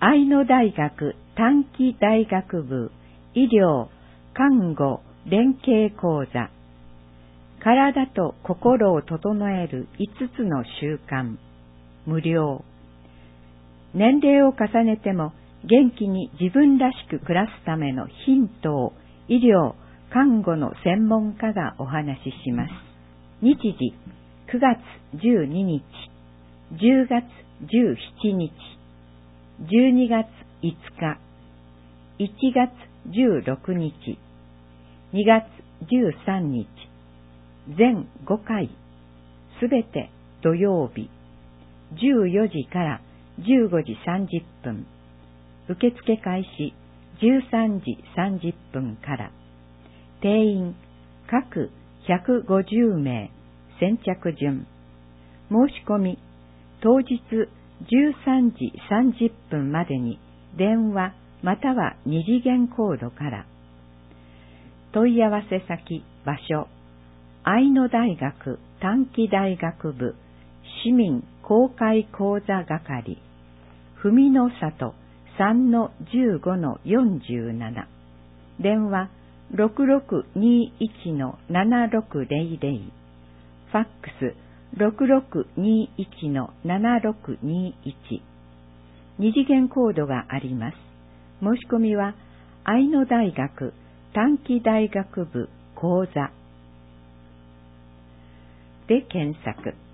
愛の大学短期大学部医療看護連携講座、体と心を整える5つの習慣、無料。年齢を重ねても元気に自分らしく暮らすためのヒントを医療看護の専門家がお話しします。日時9月12日、10月17日、12月5日、1月16日、2月13日、全5回、すべて土曜日、14時から15時30分、受付開始13時30分から、定員各150名、先着順、申し込み当日13時30分までに電話または二次元コードから。問い合わせ先、場所、愛の大学短期大学部市民公開講座係、文の里 3-15-47、電話 6621-7600、ファックス 6621-7621、二次元コードがあります。申し込みは愛の大学短期大学部講座で検索。